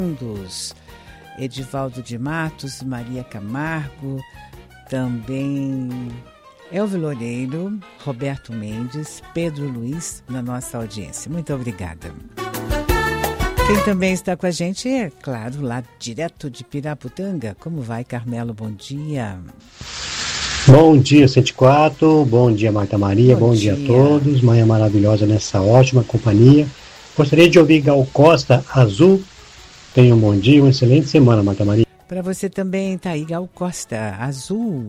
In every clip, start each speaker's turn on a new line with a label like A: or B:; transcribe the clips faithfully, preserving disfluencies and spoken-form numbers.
A: Edivaldo de Matos, Maria Camargo, também Elvio Loureiro, Roberto Mendes, Pedro Luiz, na nossa audiência. Muito obrigada. Quem também está com a gente é, claro, lá direto de Piraputanga. Como vai, Carmelo? Bom dia.
B: Bom dia, cento e quatro. Bom dia, Marta Maria. Bom, Bom dia. dia a todos. Manhã maravilhosa nessa ótima companhia. Gostaria de ouvir Gal Costa, Azul. Tenha um bom dia, uma excelente semana, Marta Maria.
A: Para você também, tá aí Gal Costa, Azul.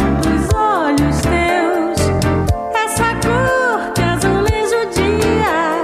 C: Olhos teus, essa cor que azuleja o dia.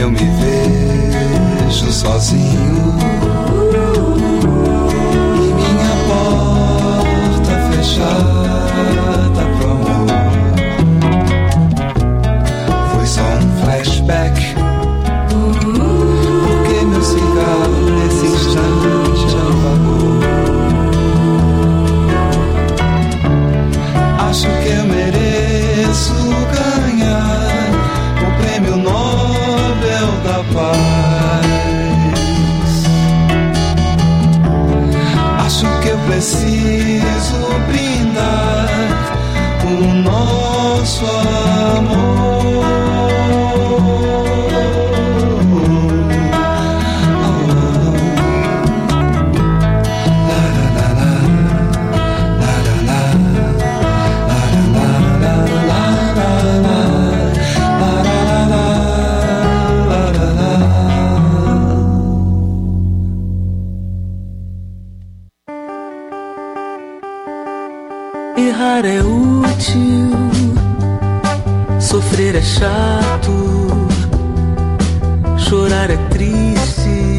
C: eu me vejo sozinho e minha porta fechada pro amor. Foi só um flashback, porque meu cigarro nesse instante apagou. Acho que eu mereço ganhar o prêmio Nobel da Paz. Acho que eu preciso brindar o nosso amor.
D: Errar é útil, sofrer é chato, chorar é triste,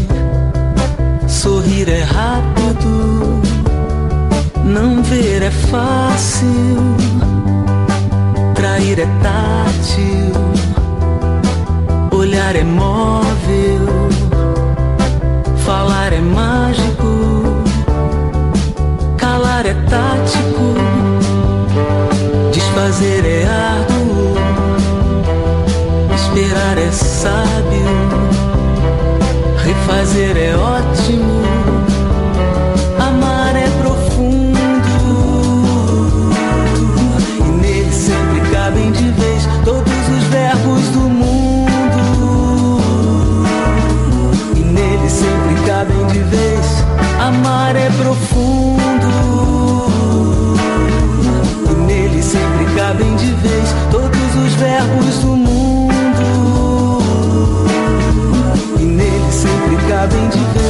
D: sorrir é rápido, não ver é fácil, trair é tátil, olhar é móvel, falar é mágico, calar é tático, desfazer é árduo, esperar é sábio, refazer é ótimo, amar é profundo, e nele sempre cabem de vez todos os verbos do mundo, e nele sempre cabem de vez, amar é profundo. Sempre cabem de vez todos os verbos do mundo, e nele sempre cabem de vez.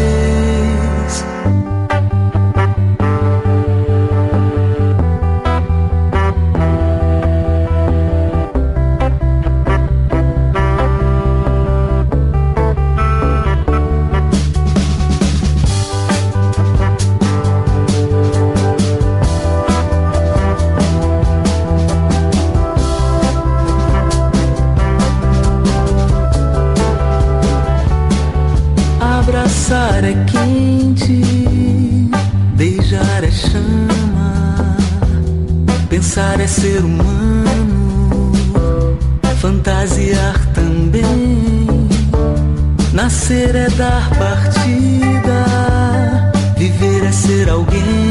D: Abraçar é quente, beijar é chama, pensar é ser humano, fantasiar também, nascer é dar partida, viver é ser alguém,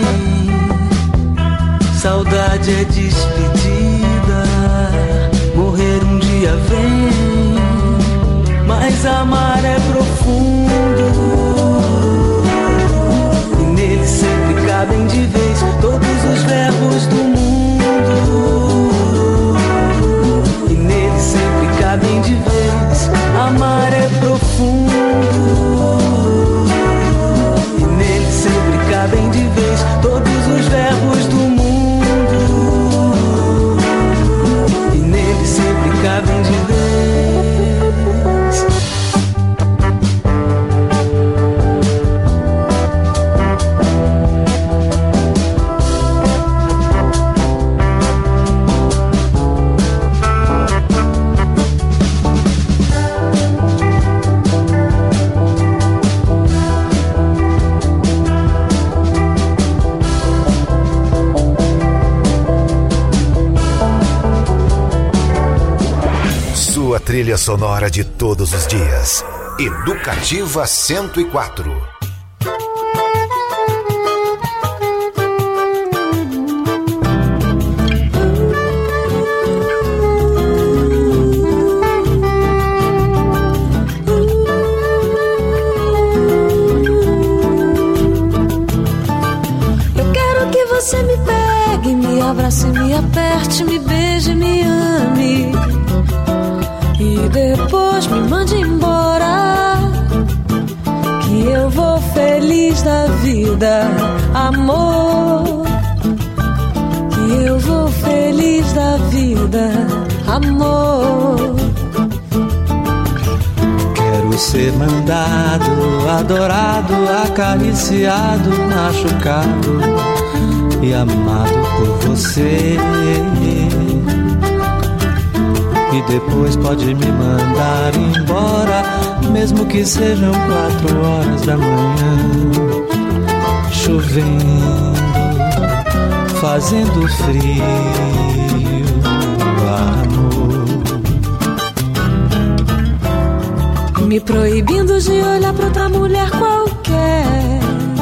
D: saudade é despedida, morrer um dia vem, mas amar é profundo, e nele sempre cabem de vez todos os verbos do mundo, e nele sempre cabem de vez, amar é profundo, e nele sempre cabem de vez todos os verbos do mundo, e nele sempre cabem de vez.
E: Sua trilha sonora de todos os dias. Educativa cento e quatro.
F: Eu quero que você me pegue, me abrace, me aperte, me beije, me ame. E depois me mande embora, que eu vou feliz da vida, amor. Que eu vou feliz da vida, amor.
D: Quero ser mandado, adorado, acariciado, machucado e amado por você. E depois pode me mandar embora, mesmo que sejam quatro horas da manhã, chovendo, fazendo frio, amor.
F: Me proibindo de olhar pra outra mulher qualquer,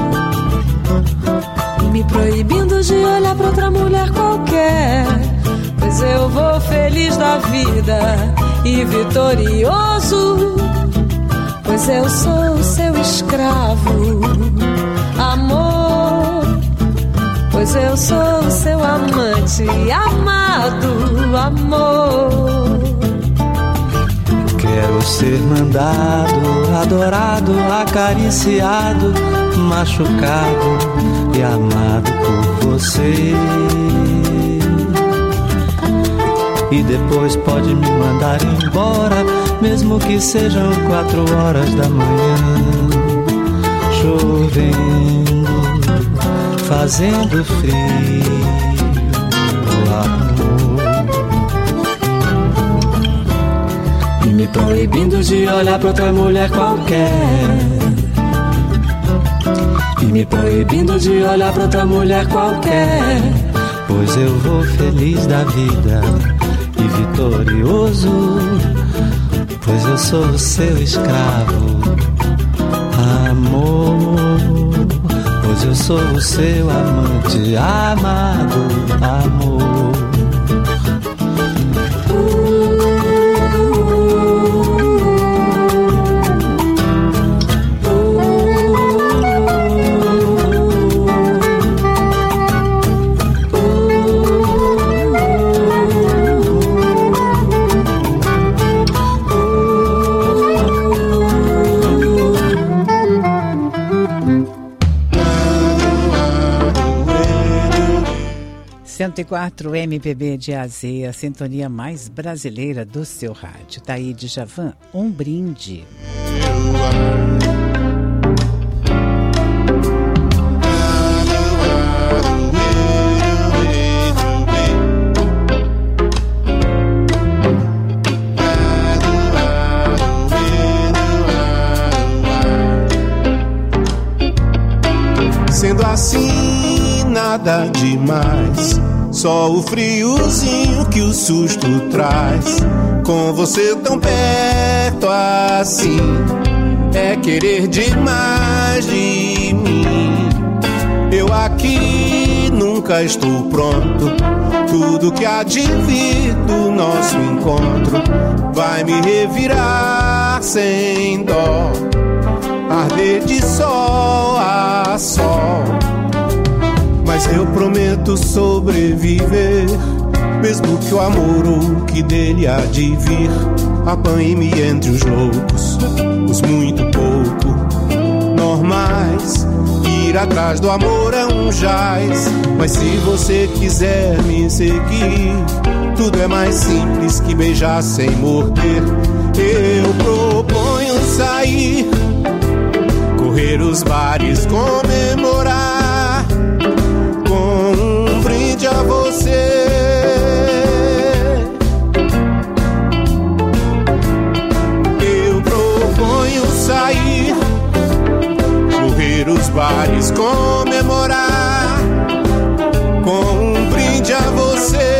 F: me proibindo de olhar pra outra mulher qualquer. Pois eu vou feliz da vida e vitorioso, pois eu sou seu escravo, amor. Pois eu sou seu amante, amado, amor.
D: Quero ser mandado, adorado, acariciado, machucado e amado por você. E depois pode me mandar embora, mesmo que sejam quatro horas da manhã, chovendo, fazendo frio, amor. E me proibindo de olhar pra outra mulher qualquer, e me proibindo de olhar pra outra mulher qualquer. Pois eu vou feliz da vida e vitorioso, pois eu sou o seu escravo, amor. Pois eu sou o seu amante, amado, amor.
A: cento e quatro M P B de A a Z, a sintonia mais brasileira do seu rádio. Tá aí, Djavan, um brinde.
G: Sendo assim, nada demais, só o friozinho que o susto traz. Com você tão perto assim, é querer demais de mim. Eu aqui nunca estou pronto, tudo que há de vir do nosso encontro vai me revirar sem dó, arder de sol a sol. Mas eu prometo sobreviver, mesmo que o amor ou o que dele há de vir apanhe-me entre os loucos, os muito pouco normais. Ir atrás do amor é um jaz, mas se você quiser me seguir, tudo é mais simples que beijar sem morder. Eu proponho sair, correr os bares, comemorar com um brinde a você. Eu proponho sair, correr os bares, comemorar com um brinde a você.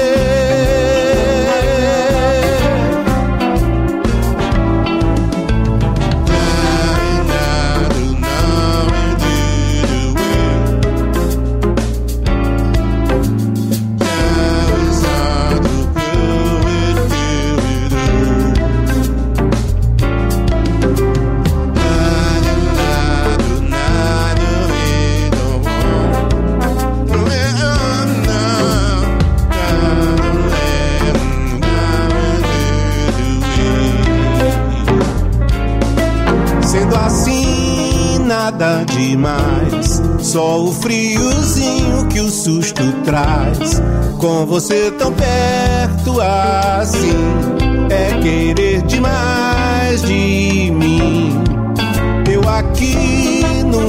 G: Nada demais, só o friozinho que o susto traz. Com você tão perto assim, é querer demais de mim.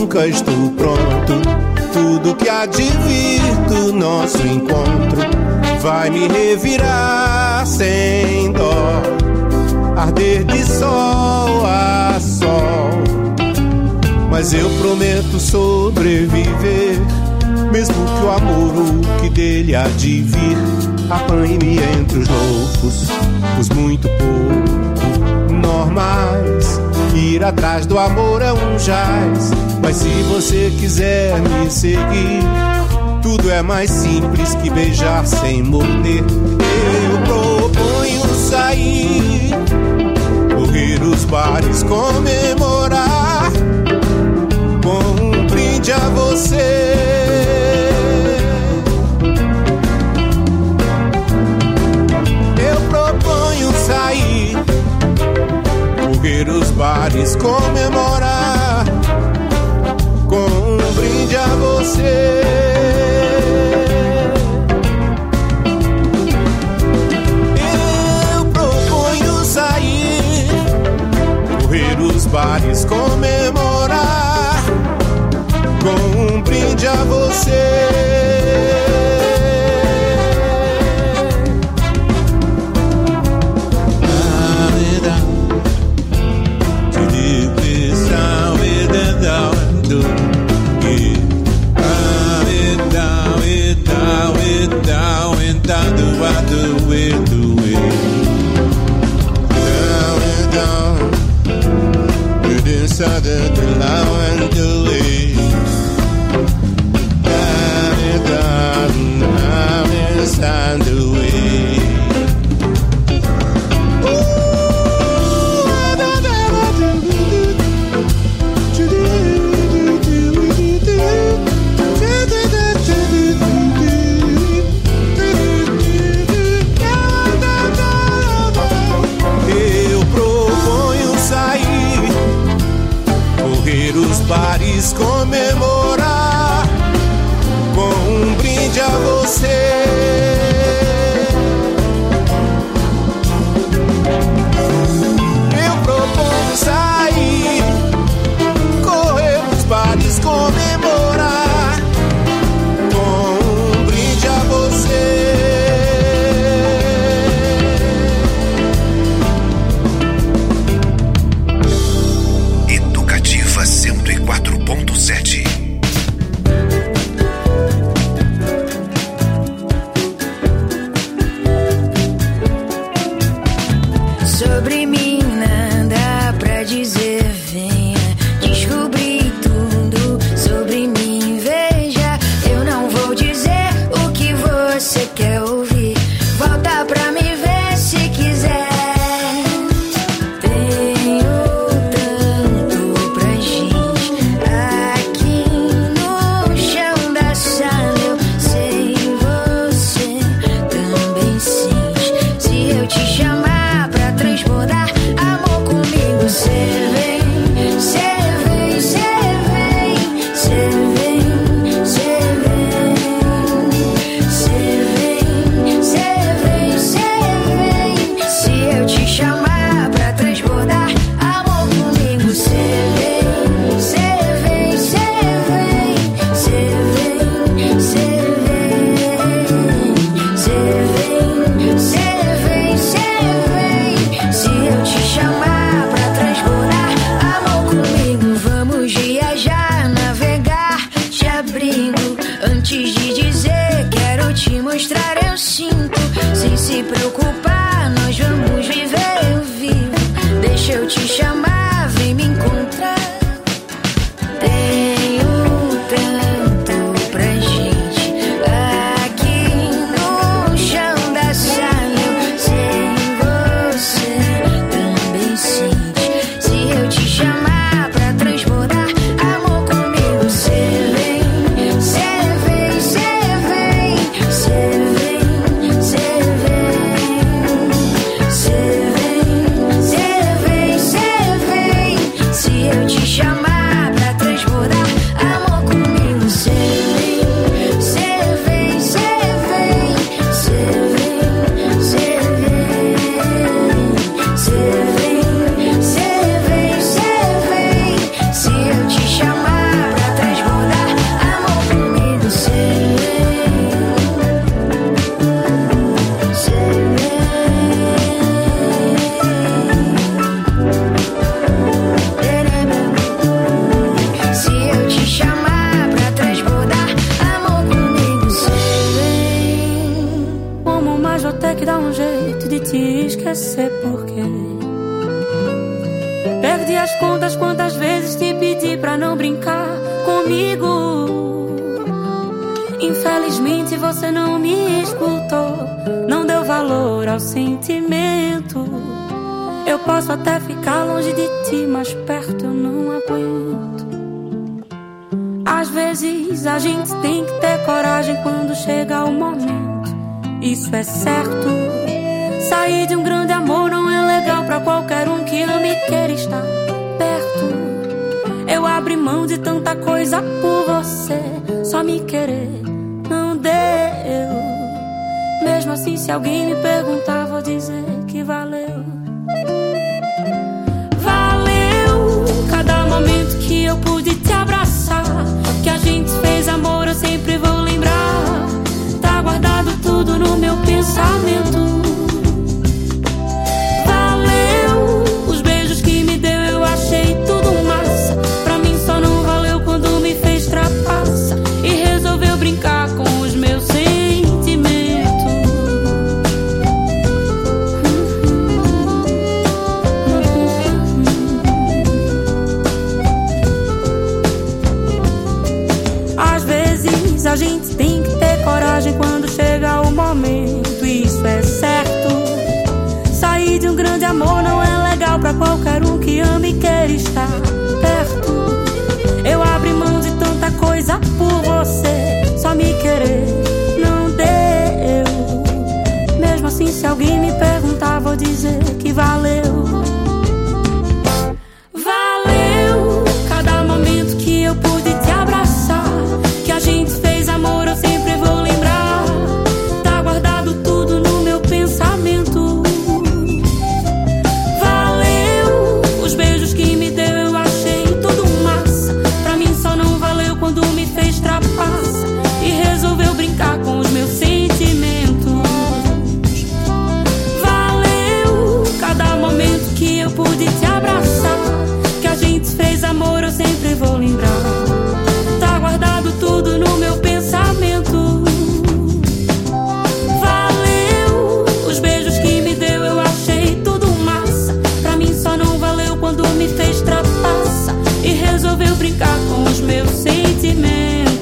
G: nunca estou pronto. Tudo que há de vir do nosso encontro vai me revirar sem dó, arder de sol a sol. Mas eu prometo sobreviver, mesmo que o amor o que dele há de vir apanhe-me entre os loucos, os muito pouco normais. Ir atrás do amor é um jaz, mas se você quiser me seguir, tudo é mais simples que beijar sem morder. Eu proponho sair, correr os bares, comemorar com um brinde a você. Eu proponho sair, correr os bares, comemorar com um brinde a você. Eu proponho sair, correr os bares, comemorar com um brinde a você. Do it, do it. Down and down, with inside the low and do it. Down and down, down inside do it. Bares, comemorar com um brinde a você. Eu proponho sair, correr os bares, comemorar com um brinde a você.
E: cento e quatro ponto sete.
F: Sobre mim nada pra dizer, venha descobrir tudo sobre mim. Veja, eu não vou dizer o que você quer ouvir. Volta pra me ver se quiser.
H: Você vem, você vem, você vem.
F: as contas quantas vezes te pedi pra não brincar comigo. Infelizmente você não me escutou, não deu valor ao sentimento. Eu posso até ficar longe de ti, mas perto eu não aguento. Às vezes a gente tem que ter coragem quando chega o momento, isso é certo. Sair de um grande amor não é legal pra qualquer um que ama e quer estar perto. Eu abri mão de tanta coisa por você, só me querer não deu. Mesmo assim, se alguém me perguntar, vou dizer que valeu. Valeu cada momento que eu pude te abraçar, que a gente fez amor, eu sempre vou lembrar. Tá guardado tudo no meu pensamento. Valeu os beijos que me deu, eu achei tudo massa. Pra mim só não valeu quando me fez trapaça e resolveu brincar com os meus sentimentos. Às vezes a gente tem que ter coragem quando chega o momento, isso é certo. Sair de um grande amor não é legal pra qualquer um que ama e quer estar perto. Eu abri mão de tanta coisa por você, só me querer não deu. Mesmo assim, se alguém me perguntar, vou dizer que valeu. Valeu cada momento que eu pude te abraçar, que a gente fez amor, eu sempre vou lembrar. Tá guardado tudo no meu pensamento. Valeu os beijos que me deu, eu achei tudo massa. Pra mim só não valeu quando me fez trapaça e resolveu brincar com os meus sentimentos. Valeu cada momento que eu pude te abraçar, que a gente fez amor, eu sempre vou lembrar. Tá guardado tudo no meu pensamento. Valeu os beijos que me deu, eu achei tudo massa. Pra mim só não valeu quando me fez trapaça e resolveu brincar com os meus sentimentos.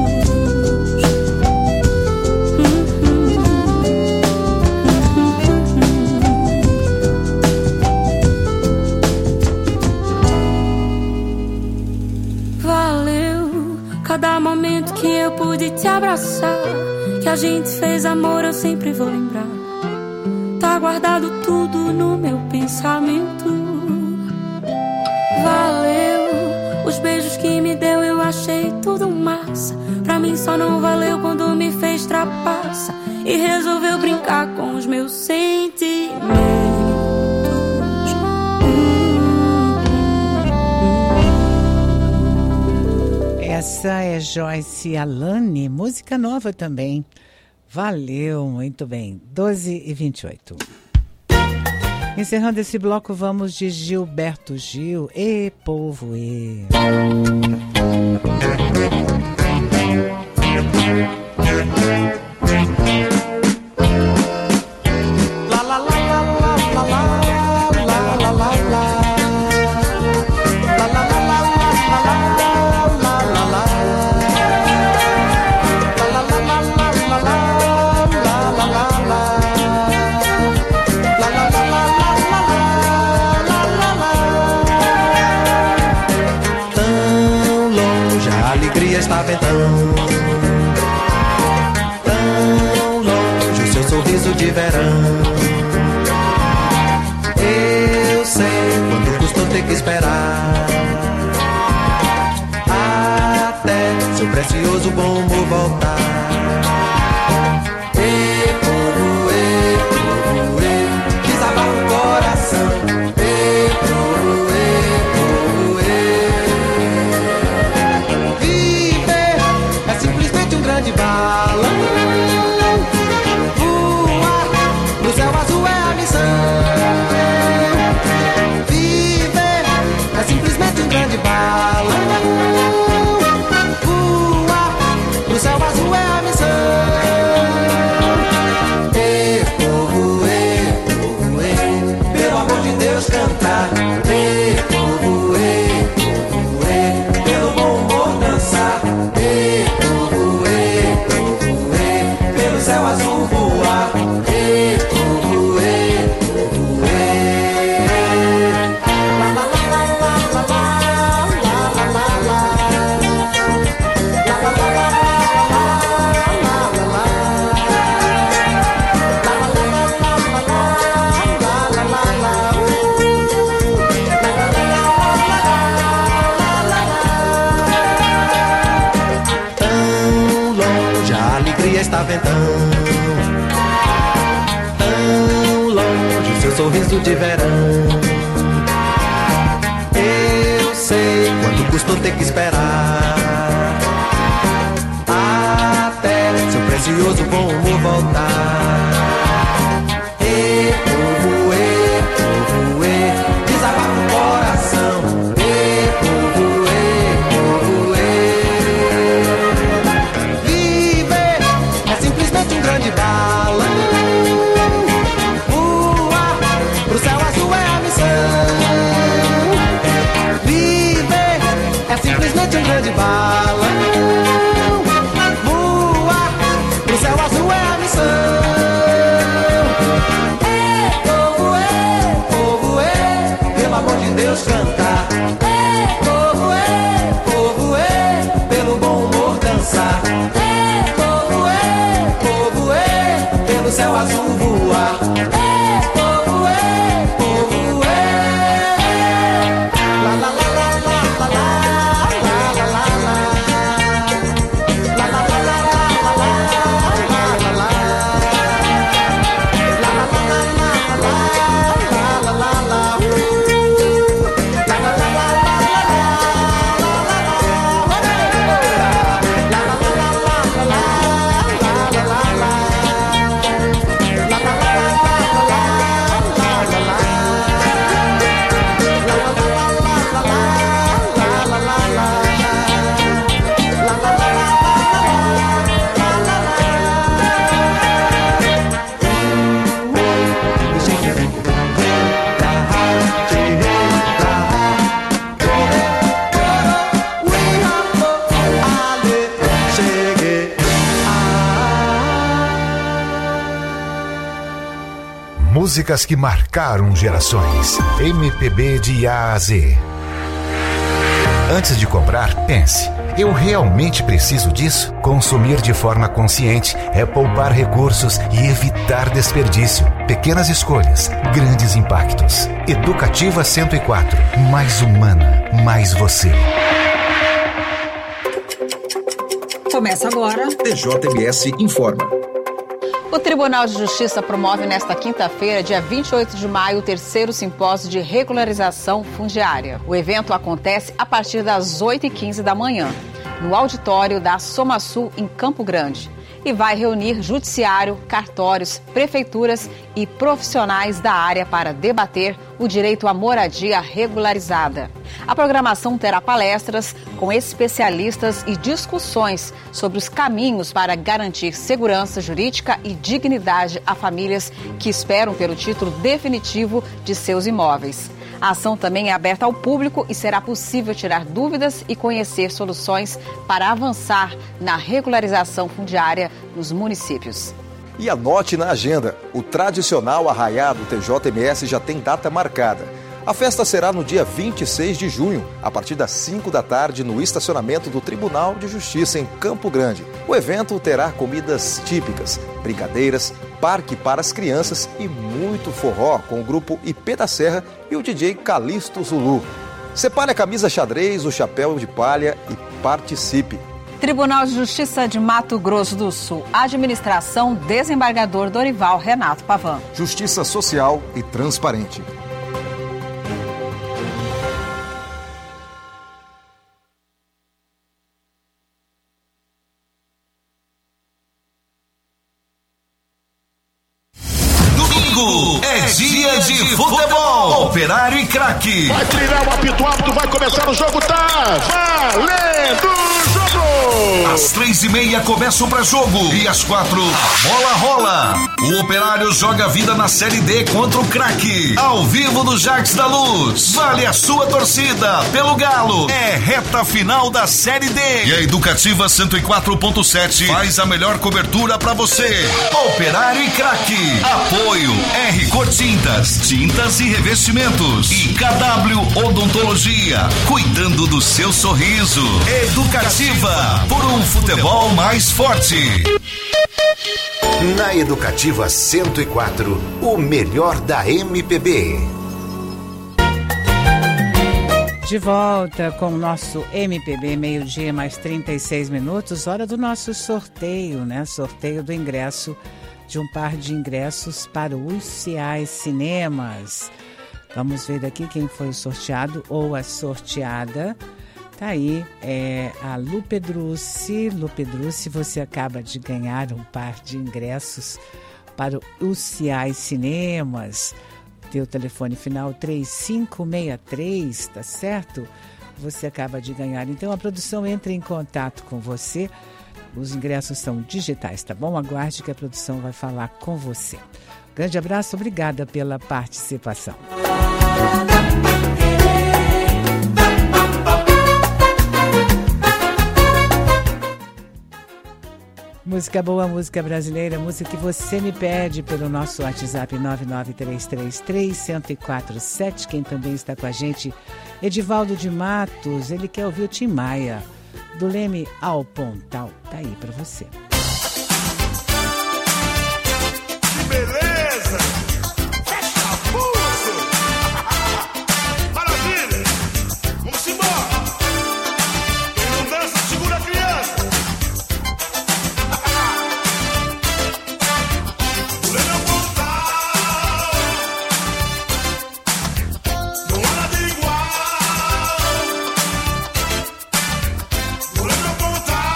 F: Valeu cada momento que eu pude te abraçar, que a gente fez amor, eu sempre vou lembrar. Tá guardado tudo no meu pensamento. Valeu os beijos que me deu, eu achei tudo massa. Pra mim só não valeu quando me fez trapaça e resolveu brincar com os meus sentimentos.
A: Essa é Joyce Alane, música nova também. Valeu, muito bem. doze e vinte e oito. Encerrando esse bloco, vamos de Gilberto Gil. E povo, e...
D: La la la la la la la la la la la. Está ventando tão longe o seu sorriso de verão. Eu sei quanto custou ter que esperar até seu precioso bom humor voltar. Ei, povo, ei, povo, ei, desabafa o coração. Ei, povo, ei, povo, ei, um grande balão. Voar no céu azul é a missão. Viver é simplesmente um grande balão. Voar no céu azul é a missão. Ei, povo, ei, povo, ei, pelo amor de Deus cantar. Ei, povo, de verão. Eu sei quanto custou ter que esperar até seu precioso bom humor voltar. E povo, e povo, e desabafa o coração. E povo, e povo, e viver é simplesmente um grande balão. Voar pro céu azul é a missão. Viver é simplesmente um grande balão. Voar pro céu azul é a missão. Deus cantar, é, povo, é, povo, é, pelo bom humor dançar, é, povo, é, povo, é, pelo céu azul voar, é, povo, é, povo, é, lá, lá, lá, lá, lá, lá, lá, lá, lá, lá, lá, lá, lá,
E: Músicas que marcaram gerações. M P B de A a Z. Antes de comprar, pense: eu realmente preciso disso? Consumir de forma consciente é poupar recursos e evitar desperdício. Pequenas escolhas, grandes impactos. Educativa cento e quatro. Mais humana, mais você.
H: Começa agora.
I: T J M S informa.
H: O Tribunal de Justiça promove nesta quinta-feira, dia vinte e oito de maio, o terceiro simpósio de regularização fundiária. O evento acontece a partir das oito e quinze da manhã, no auditório da SomaSul, em Campo Grande, e vai reunir judiciário, cartórios, prefeituras e profissionais da área para debater o direito à moradia regularizada. A programação terá palestras com especialistas e discussões sobre os caminhos para garantir segurança jurídica e dignidade a famílias que esperam pelo título definitivo de seus imóveis. A ação também é aberta ao público e será possível tirar dúvidas e conhecer soluções para avançar na regularização fundiária nos municípios.
I: E anote na agenda, o tradicional arraiá do T J M S já tem data marcada. A festa será no dia vinte e seis de junho, a partir das cinco da tarde, no estacionamento do Tribunal de Justiça em Campo Grande. O evento terá comidas típicas, brincadeiras, parque para as crianças e muito forró com o grupo I P da Serra e o D J Calixto Zulu. Separe a camisa xadrez, o chapéu de palha e participe.
H: Tribunal de Justiça de Mato Grosso do Sul. Administração, desembargador Dorival Renato Pavan.
I: Justiça social e transparente.
J: É dia de futebol. Operário e Craque.
K: Vai trilhar o apito alto, vai começar o jogo, tá valendo o jogo.
J: Às três e meia começa o pré-jogo e às quatro a bola rola. O Operário joga a vida na Série D contra o Craque. Ao vivo do Jacques da Luz. Vale a sua torcida pelo Galo. É reta final da Série D. E a Educativa cento e quatro ponto sete faz a melhor cobertura pra você. Operário e Craque. Apoio R Cor Tintas, tintas e revestimentos. E K W Odontologia, cuidando do seu sorriso. Educativa, por um futebol mais forte.
E: Na Educativa cento e quatro, o melhor da M P B.
A: De volta com o nosso M P B, meio-dia mais trinta e seis minutos, hora do nosso sorteio, né? Sorteio do ingresso de um par de ingressos para o U C I Cinemas. Vamos ver daqui quem foi o sorteado ou a sorteada. Tá aí, é a Lu Pedrucci. Lu Pedrucci, você acaba de ganhar um par de ingressos para o U C I Cinemas. Teu telefone final três cinco seis três, tá certo? Você acaba de ganhar. Então a produção entra em contato com você. Os ingressos são digitais, tá bom? Aguarde que a produção vai falar com você. Grande abraço, obrigada pela participação. Música boa, música brasileira, música que você me pede pelo nosso WhatsApp nove nove três três três, zero zero quatro sete. Quem também está com a gente, Edivaldo de Matos, ele quer ouvir o Tim Maia, do Leme ao Pontal. Tá aí para você.
K: Que beleza! Fecha a pulso! Maravilha! Vamos embora! Quem não dança, segura a criança! O Leme ao Pontal! Não há nada igual! O Leme ao Pontal!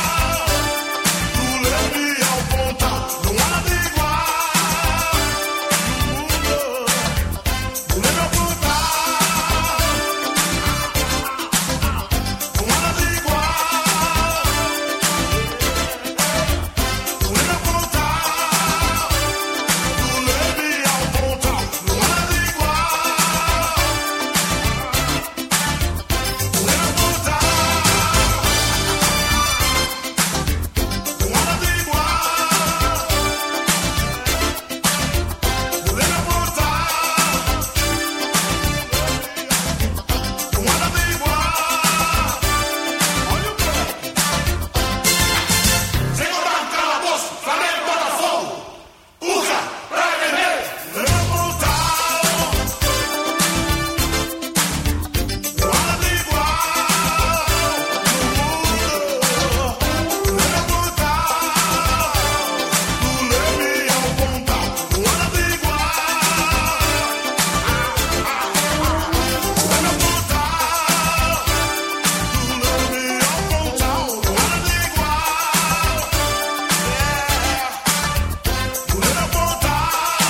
K: Do Leme ao Pontal! Não há nada igual! O Leme ao Pontal! Não há nada igual! O Leme ao Pontal! Do Leme ao Pontal! Não há nada igual! O Leme ao Pontal! Não há nada igual! O Leme ao Pontal! Não há nada igual! Olha o pé! Sem contar o calabouço, Flamengo e Botafogo! Usa, praia vermelha! Leme ao Pontal! Não há nada igual! Leme ao Pontal! Do Leme ao Pontal! Não há nada igual! Leme ao Pontal! Do Leme ao Pontal! Não há nada igual! Do Leme ao Pontal! Não há nada igual! Do Leme ao Pontal!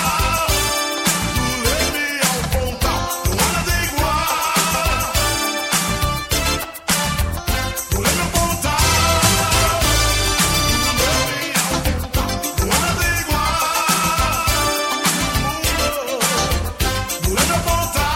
K: Do Leme ao Pontal! Não há nada igual! Do Leme ao Pontal!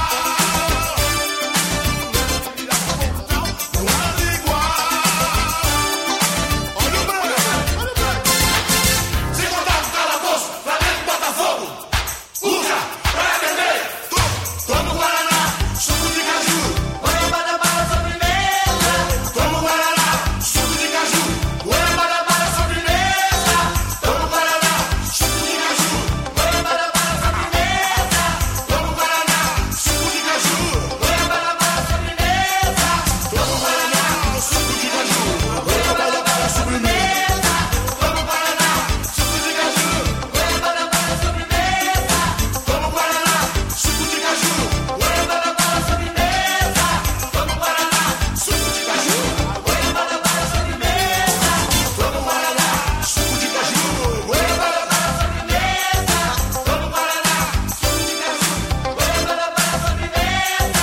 K: Não há nada igual! Olha o branco! Olha o branco! Sem contar o calabouço, Flamengo e Botafogo! Usa, praia vermelha! Toma o Guaraná, suco de caju! Goiabada para sobremesa! Toma o Guaraná, suco de caju! Goiabada para sobremesa! Toma o Guaraná, suco de caju! Goiabada para sobremesa! Toma o Guaraná, suco de caju! Goiabada para sobremesa! Toma o Guaraná, suco de caju! Goiabada para sobremesa! Toma o Guaraná, suco de caju! Goiabada para sobremesa! Toma o Guaraná, suco de caju! Goiabada para sobremesa! Toma o Guaraná, suco de caju! Goiabada para sobremesa! Toma o Guaraná, suco de caju! Goiabada para sobremesa! Toma o Guaraná, suco de caju! Goiabada para sobremesa!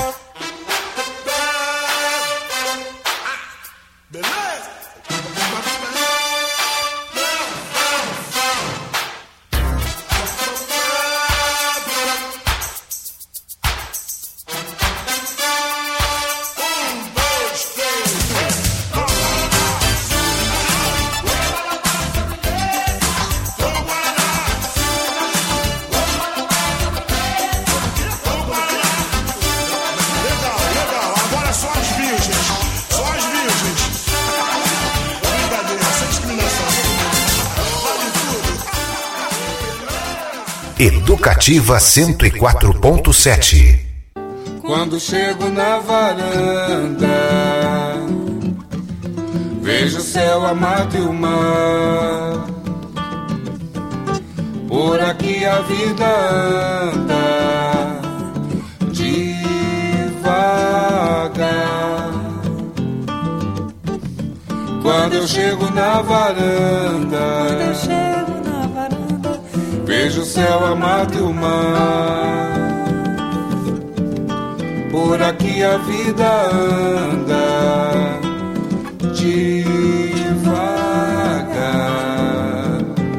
K: Beleza? Um, dois, três, três. Toma o Guaraná, Goiabada para sobremesa! Toma o Guaraná, Goiabada para sobremesa! Toma o Guaraná. Legal, legal. Agora só as virgens. Só as virgens. Brincadeira, sem discriminação. Vale tudo.
E: Educativa cento e quatro ponto sete.
C: Quando chego na varanda, vejo o céu, a mata e o mar. Por aqui a vida anda devagar. Quando eu chego na varanda, Quando eu chego na varanda vejo o céu, a mata e o mar. Por aqui a vida anda devagar.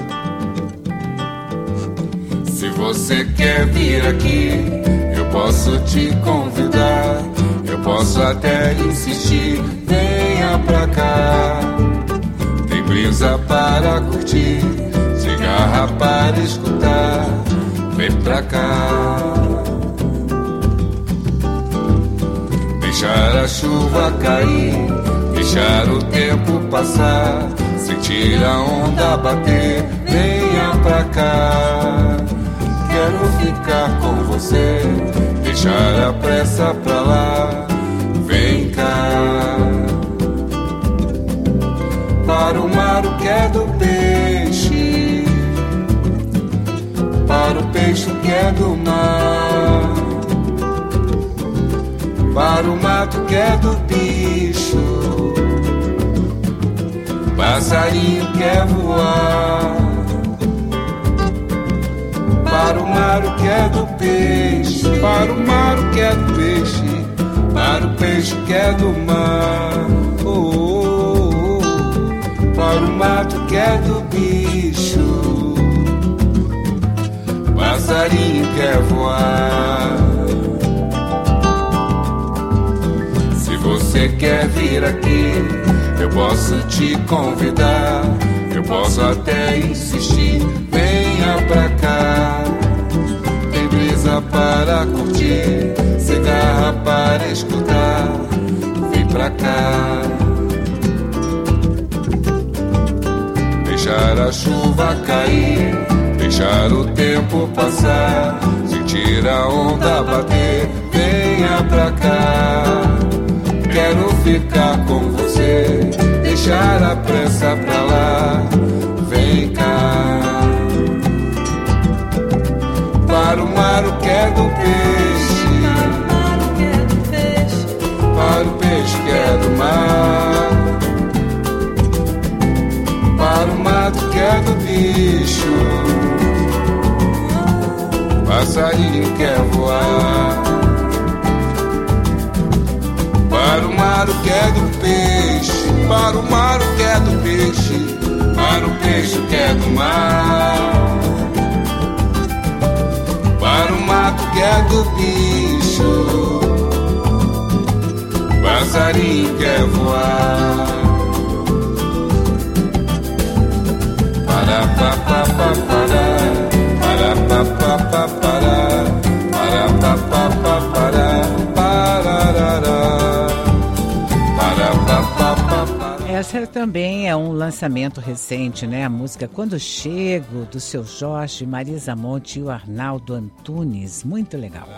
C: Se você quer vir aqui, eu posso te convidar. Eu posso até insistir, venha pra cá. Tem brisa para curtir, cigarra para escutar. Vem pra cá. Deixar a chuva cair, deixar o tempo passar, sentir a onda bater, venha pra cá. Quero ficar com você, deixar a pressa pra lá, vem cá. Para o mar o que é do peixe, para o peixe o que é do mar, para o mato que é do bicho, passarinho quer voar. Para o mar o que é do peixe, para o mar o que é do peixe, para o peixe que é do mar. Oh, oh, oh. Para o mato que é do bicho, passarinho quer voar. Se você quer vir aqui, eu posso te convidar. Eu posso até insistir, venha pra cá. Tem brisa para curtir, cigarra para escutar. Vem pra cá. Deixar a chuva cair, deixar o tempo passar, sentir a onda bater, venha pra cá. Quero ficar com você, deixar a pressa pra lá, vem cá. Para o mar o que é do peixe, para o peixe que é do mar, para o mato que é do bicho, passarinho quer voar. Para o mar o que é do peixe, para o mar o que é do peixe, para o peixe que é do mar, para o mato que é do bicho, passarinho quer voar. Para pa pa pa para, para pa pa pa para, para pa pa pa para, parará.
A: Essa também é um lançamento recente, né? A música Quando Chego, do Seu Jorge, Marisa Monte e o Arnaldo Antunes. Muito legal.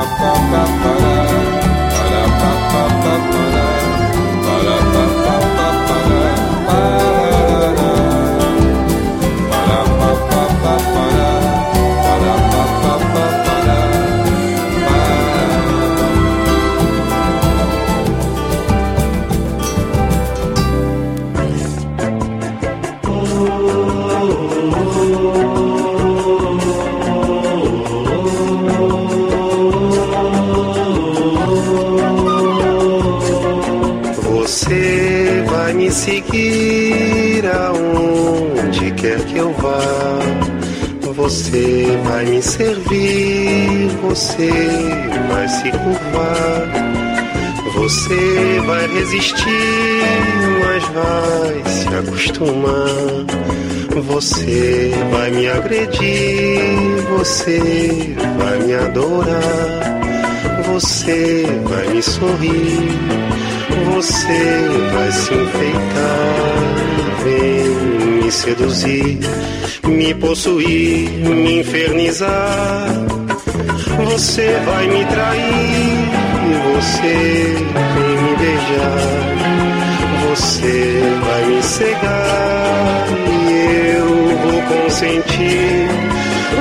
L: Você vai me seguir aonde quer que eu vá. Você vai me servir, você vai se curvar. Você vai resistir, mas vai se acostumar. Você vai me agredir, você vai me adorar. Você vai me sorrir, você vai se enfeitar. Vem me seduzir, me possuir, me infernizar. Você vai me trair, você vem me beijar. Você vai me cegar e eu vou consentir.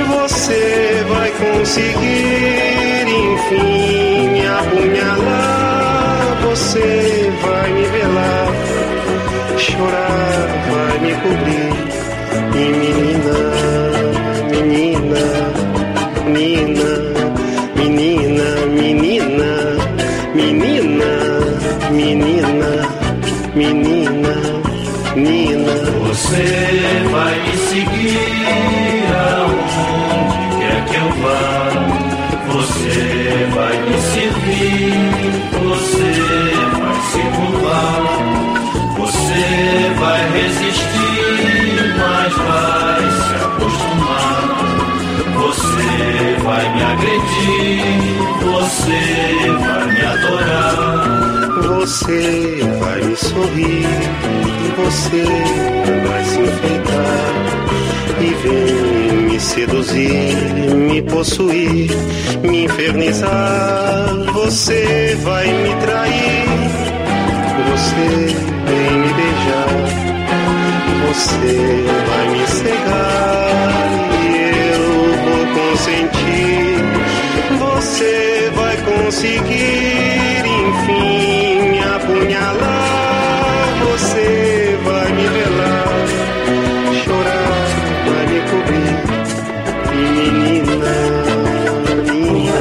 L: você vai conseguir, enfim, me apunhalar. Você vai me velar, chorar vai me cobrir. E menina, menina, menina, menina, menina, menina, menina, menina, menina.
K: Você vai me seguir aonde quer que eu vá. Você vai me servir, você vai se curvar. Você vai resistir, mas vai se acostumar. Você vai me agredir, você vai me adorar.
L: Você vai me sorrir, você vai se enfeitar e vem me seduzir, me possuir, me infernizar. Você vai me trair, você vem me beijar, você vai me cegar e eu vou consentir. Você vai conseguir, enfim, me apunhalar. Você vai me velar, chorar vai me cobrir. E menina, menina,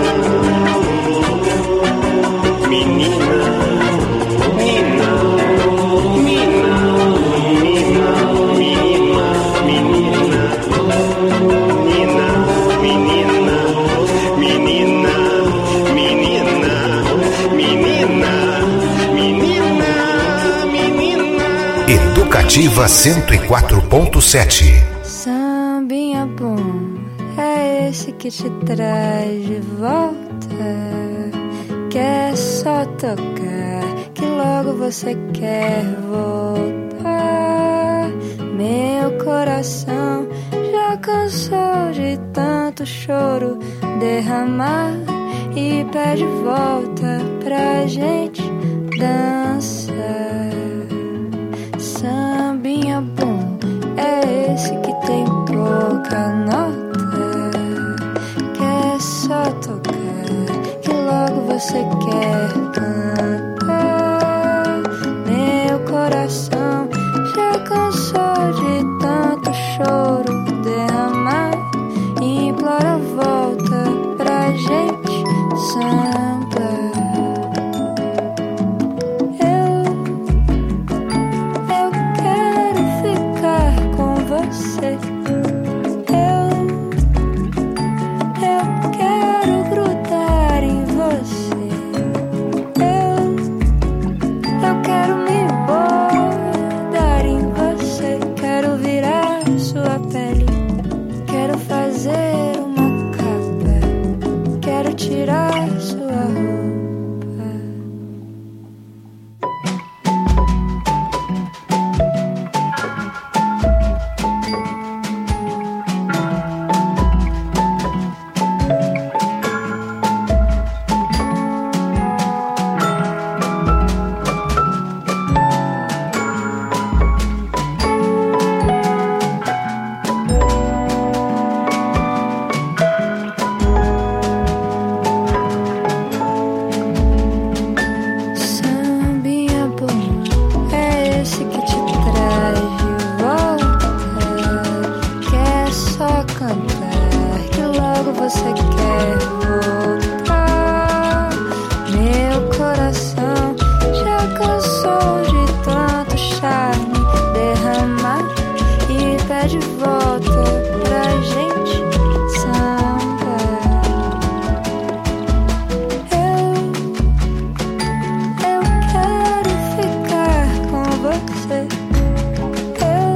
L: menina, menina, menina, menina, menina, menina, menina, menina, menina, menina, menina, menina.
E: Educativa cento e quatro ponto sete.
F: Sambinha bom, é esse que te traz de volta. Quer só tocar, que logo você quer voltar. Meu coração já cansou de tanto choro derramar e pede volta pra gente dançar. Sambinha bom, é esse que tem pouca nota. Quer só tocar, que logo você quer cantar. Meu coração já cansou de tanto choro derramar e implora volta pra gente sambar. Eu, eu quero ficar com você. Eu, eu quero grudar em você. Eu, eu quero me bordar em você. Quero virar sua pele. Quero fazer uma capa. Quero tirar sua roupa. Sambinha bom, é esse que te traz de volta. Quer só cantar, que logo você quer voltar. Meu coração já cansou de tanto charme derramar e pede volta pra gente sambar. Eu, eu quero ficar com você. Eu,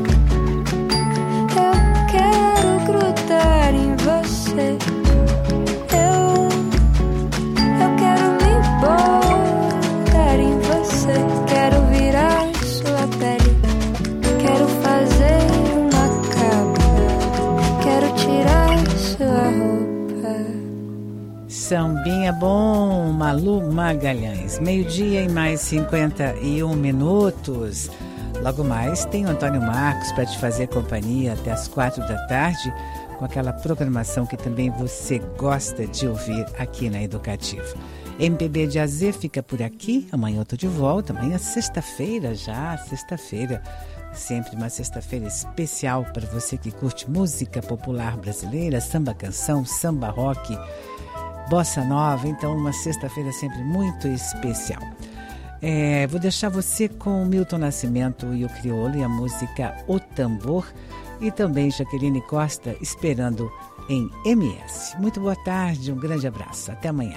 F: eu quero grudar em você. Eu, eu quero me bordar em você. Quero virar sua pele. Quero fazer uma capa. Quero tirar sua roupa.
A: Sambinha bom, Malu Magalhães. Meio-dia e mais cinquenta e um minutos. Logo mais tem o Antônio Marcos para te fazer companhia até as quatro da tarde com aquela programação que também você gosta de ouvir aqui na Educativa. M P B de A Z fica por aqui, amanhã eu tô de volta, amanhã é sexta-feira já, sexta-feira, sempre uma sexta-feira especial para você que curte música popular brasileira, samba canção, samba rock, bossa nova, então uma sexta-feira sempre muito especial. É, vou deixar você com o Milton Nascimento e o Criolo e a música O Tambor e também Jaqueline Costa esperando em M S. Muito boa tarde, um grande abraço, até amanhã.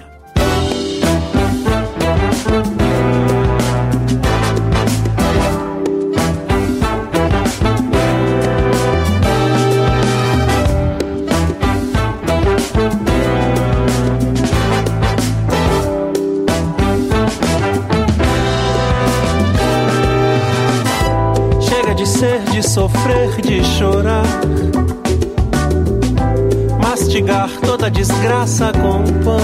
D: De sofrer, de chorar, mastigar toda desgraça com pão,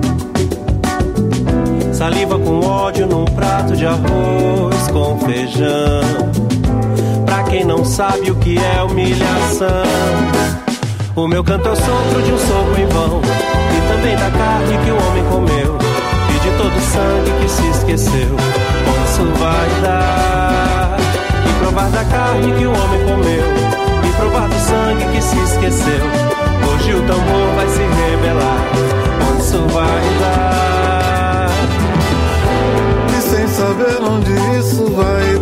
D: saliva com ódio num prato de arroz com feijão. Pra quem não sabe o que é humilhação, o meu canto é o sopro de um soco em vão, e também da carne que o homem comeu, e de todo o sangue que se esqueceu. Isso vai dar, provar da carne que o homem comeu e provar do sangue que se esqueceu. Hoje o tambor vai se revelar, onde isso vai dar.
M: E sem saber onde isso vai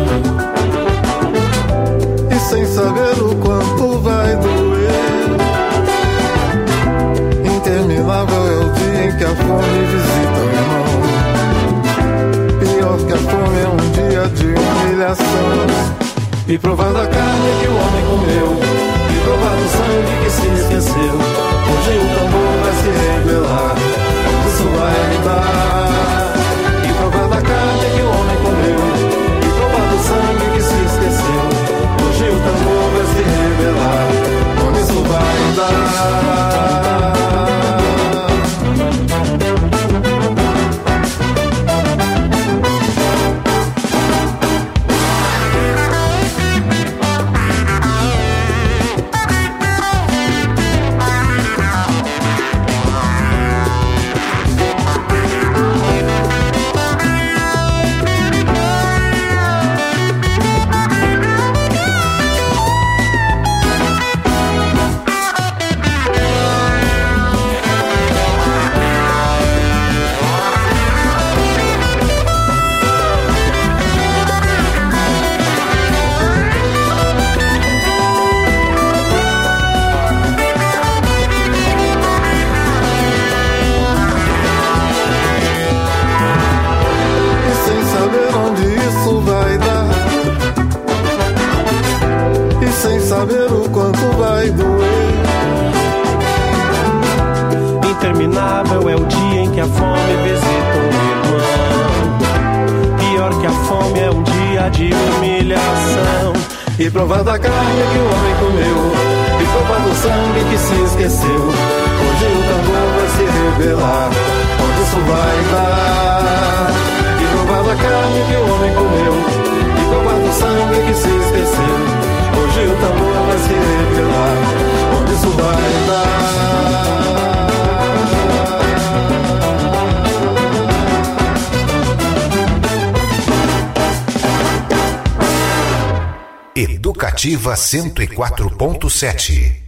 M: dar, e sem saber o quanto vai doer, interminável é o dia em que a fome visita o irmão. Pior que a fome é um dia de humilhação. E provar da carne que o homem comeu, e provar do sangue que se esqueceu. Hoje o tambor vai se revelar, isso vai dar. E provar da carne que o homem comeu, e provar do sangue que se esqueceu. Hoje o tambor vai se revelar, onde isso vai dar. Saber o quanto vai doer.
D: Interminável é o dia em que a fome visita o irmão. Pior que a fome é um dia de humilhação.
M: E provar da carne que o homem comeu, e provar do sangue que se esqueceu. Hoje o tambor vai se revelar, onde isso vai dar. E provar da carne que o homem comeu, e provar do sangue que se esqueceu. Hoje o tambor vai se revelar, onde isso vai
E: dar. Educativa cento e quatro ponto sete.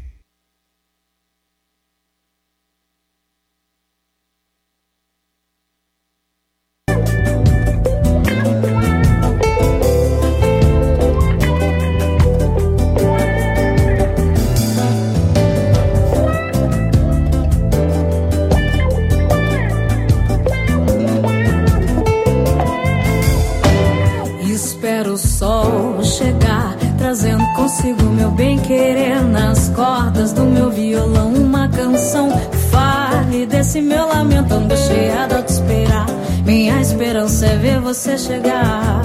F: Do meu violão uma canção, fale desse meu lamento, angustiado a te esperar. Minha esperança é ver você chegar.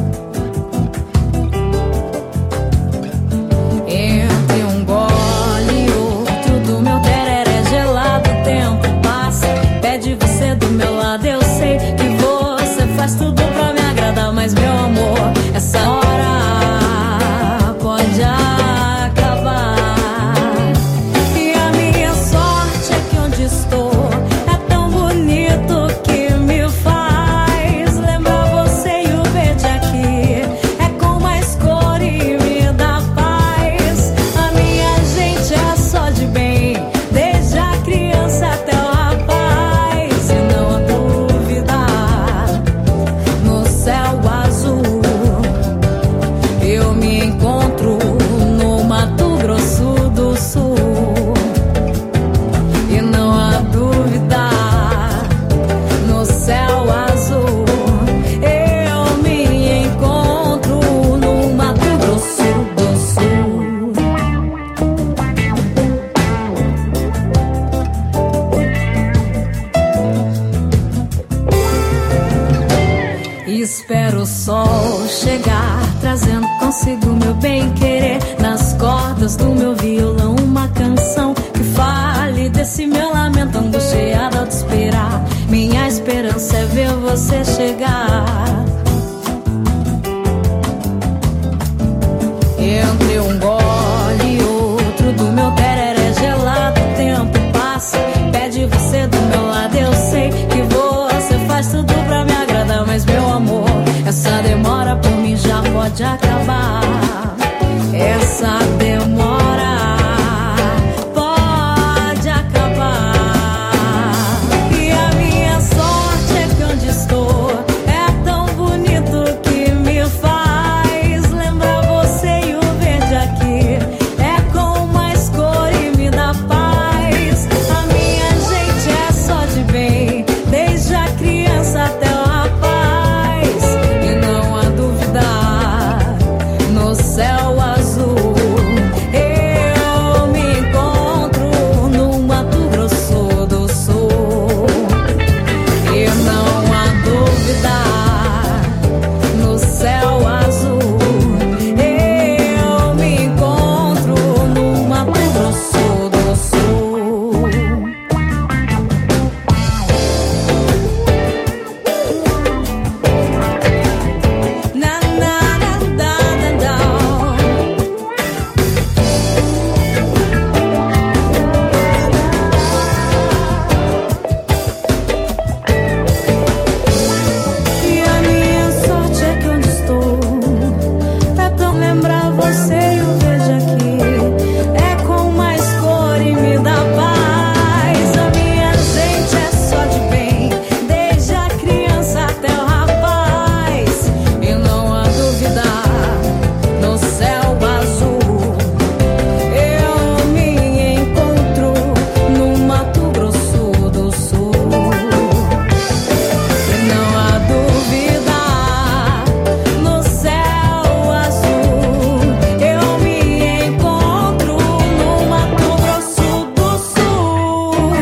F: Entre um gole e outro do meu tereré gelado, o tempo passa, pede você do meu lado. Eu sei que você faz tudo pra me agradar, mas meu amor, essa hora pode acabar. Espero o sol chegar, trazendo consigo meu bem-querer. Nas cordas do meu violão, uma canção que fale desse meu lamento angustiado ao te esperar. Minha esperança é ver você chegar. Entre um gole e outro do meu tereré gelado, o tempo passa, pede você do meu lado. Eu sei que você faz tudo pra me agradar, mas meu amor, essa demora por mim já pode acabar. Essa demora pode acabar. E a minha sorte é que onde estou é tão bonito que me faz lembrar você, e o verde aqui é com mais cor e me dá paz. A minha gente é só de bem, desde a criança até o rapaz. E não há dúvida, no céu azul eu me encontro no Mato Grosso do Sul. E não há dúvida, no céu azul eu me encontro no Mato Grosso do Sul. Na, na, na, da, da, da. E a minha sorte é que onde estou é tão lembrar você, e o verde aqui é com mais cor e me dá paz. A minha gente é só de bem, desde a criança até o rapaz. E não há dúvida, no céu azul eu me encontro no Mato Grosso do Sul. E não há dúvida, no céu azul eu me encontro no Mato Grosso do Sul.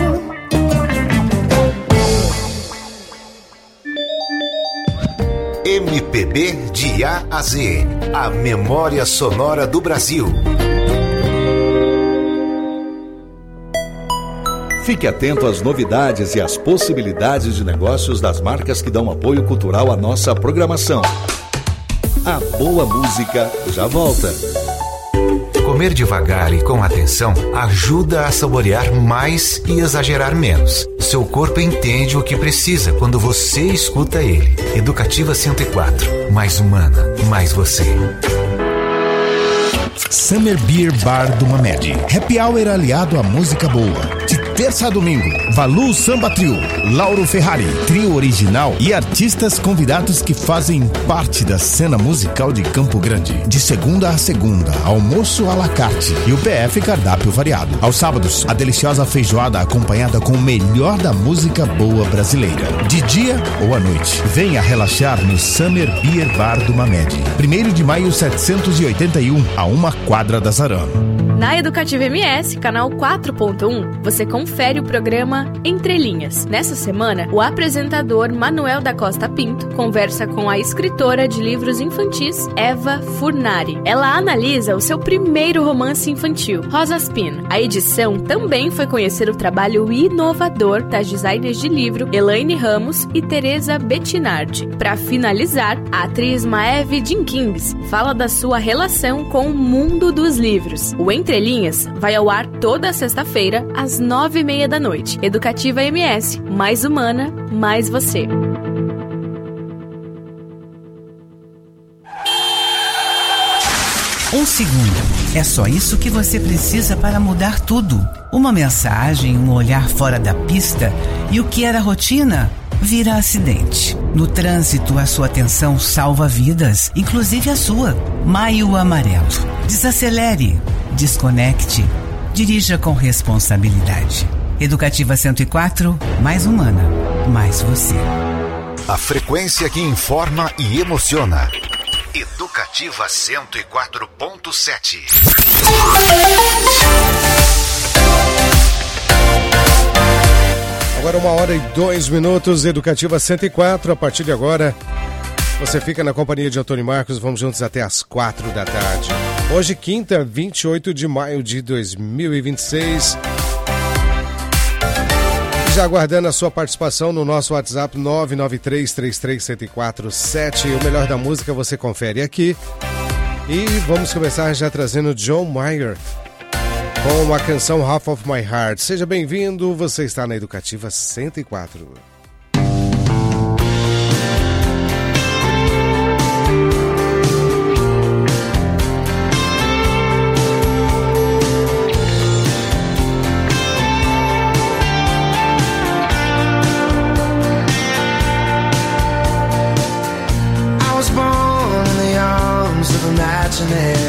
E: M P B de A a Z, a memória sonora do Brasil.
J: Fique atento às novidades e às possibilidades de negócios das marcas que dão apoio cultural à nossa programação. A boa música já volta.
E: Comer devagar e com atenção ajuda a saborear mais e exagerar menos. Seu corpo entende o que precisa quando você escuta ele. Educativa cento e quatro. Mais humana, mais você.
N: Summer Beer Bar do Mamed. Happy Hour aliado à música boa. De terça a domingo, Valu Samba Trio, Lauro Ferrari, trio original e artistas convidados que fazem parte da cena musical de Campo Grande. De segunda a segunda, almoço à la carte e o P F cardápio variado. Aos sábados, a deliciosa feijoada acompanhada com o melhor da música boa brasileira. De dia ou à noite, venha relaxar no Summer Beer Bar do Mamed. primeiro de maio setecentos e oitenta e um, a uma quadra da Zarano.
O: Na Educativa M S, canal quatro ponto um, você confere o programa Entre Linhas. Nessa semana, o apresentador Manuel da Costa Pinto conversa com a escritora de livros infantis Eva Furnari. Ela analisa o seu primeiro romance infantil, Rosas Pino. A edição também foi conhecer o trabalho inovador das designers de livro Elaine Ramos e Teresa Bettinardi. Para finalizar, a atriz Maeve Jenkins fala da sua relação com o mundo dos livros. O Entre Linhas vai ao ar toda sexta-feira, às nove e meia da noite. Educativa M S, mais humana, mais você.
P: Um segundo. É só isso que você precisa para mudar tudo. Uma mensagem, um olhar fora da pista e o que era rotina vira acidente. No trânsito, a sua atenção salva vidas, inclusive a sua. Maio Amarelo. Desacelere, desconecte, dirija com responsabilidade. Educativa cento e quatro, mais humana, mais você.
E: A frequência que informa e emociona. Educativa cento e quatro ponto sete.
Q: Agora uma hora e dois minutos, Educativa cento e quatro. A partir de agora, Você fica na companhia de Antônio Marcos, vamos juntos até as quatro da tarde. Hoje, quinta, vinte e oito de maio de dois mil e vinte e seis. Já aguardando a sua participação no nosso WhatsApp nove nove três, três três sete quatro sete. O melhor da música você confere aqui. E vamos começar já trazendo John Mayer com a canção Half of My Heart. Seja bem-vindo, você está na Educativa cento e quatro.
R: Imaginary